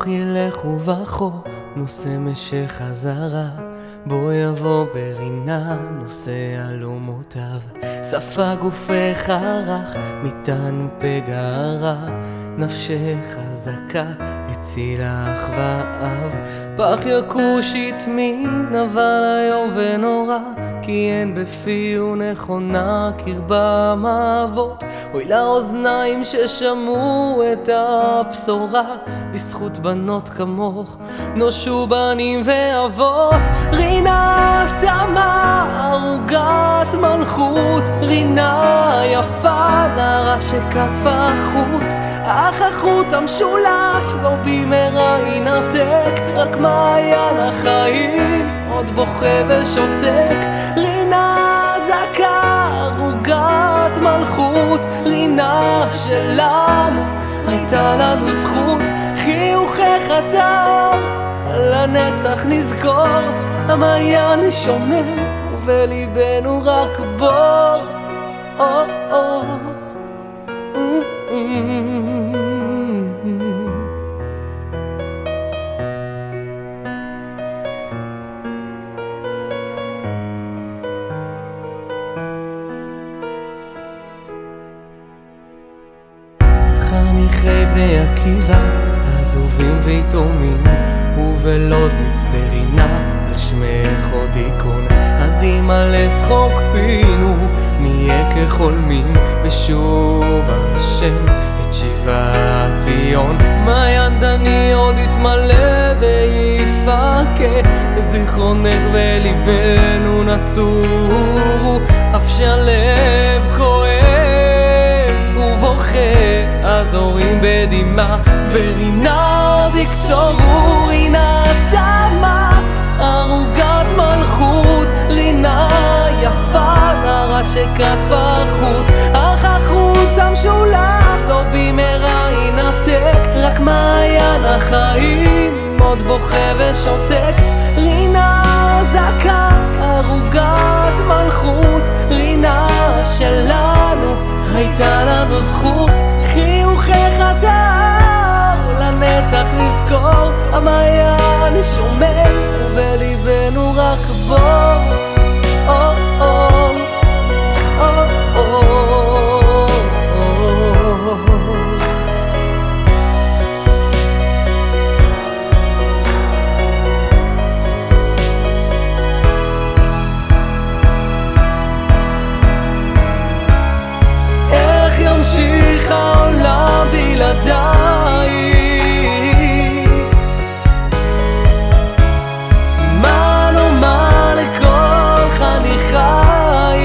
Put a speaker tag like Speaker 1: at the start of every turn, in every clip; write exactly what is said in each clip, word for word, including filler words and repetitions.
Speaker 1: ילך ובכו, נושא משך חזרה, בו יבוא ברינה, נושא אלומותיו. שפה גופך רך, מטען פגרה, נפשך חזקה, הצילך ואב. פח יקוש התמיד, נבל היום ונורא, כי אין בפי ונכונה קרבה מאבות. אוי לאוזניים ששמעו את הבשורה, בזכות בנות כמוך נושו בנים ואבות. רינה תמה ערוגת מלכות, רינה יפה נערה שכתבה חוט, אך החוט המשולש לא במהרה ינתק, רק מעיין החיים עוד בוכה ושותק. רינה זכה ערוגת מלכות, רינה שלנו הייתה לנו זכות. חיוכך הטהור לנצח נזכור, המעיין שומם ובליבנו רק בור. או או חניכי בני עקיבא, עזובים ויתומים, ובלוד מצפה רינה, על שמך עוד עיקון. אז אם על שחוק פינו, נהיה כחולמים, בשוב השם את שיבת ציון. מעיין דני עוד יתמלא ויפקה, זיכרונך בליבנו נצורו, אף שהלב כואב ובוכה, אז הורים בדמעה ברינה עוד יקצורו. רינה תמה ערוגת מלכות, רינה יפה נערה שכתבה חוט, אך החוט המשולש לא במהרה ינתק, רק מעיין החיים עוד בוכה ושותק. רינה זכה ערוגת מלכות, רינה שלנו הייתה לנו זכות. חיוכך הטהור לנצח נזכור, המעיין שומם ובליבנו רק בור. או או או או איך ימשיך העולם בלעדיי, מה נאמר לכל חניכיי.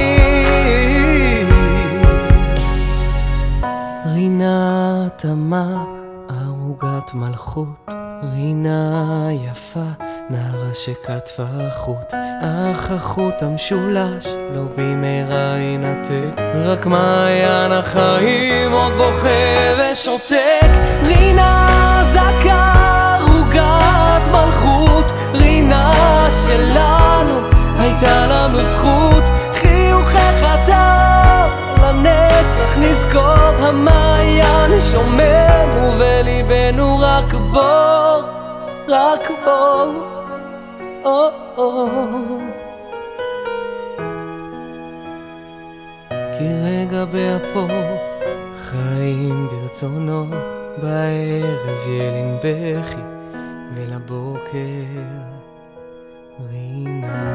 Speaker 1: רינה תמה ערוגת מלכות, רינה יפה נערה שכתבה חוט, אך החוט המשולש לא במהרה ינתק, רק מעיין החיים עוד בוכה ושותק. רינה זכה ערוגת מלכות, רינה שלנו הייתה לנו זכות. חיוכך הטהור לנצח נזכור, המעיין שומם ובליבנו רק בור, רק בור. או או כי רגע באפו חיים ברצונו, בערב ילין בכי ולבוקר רינה.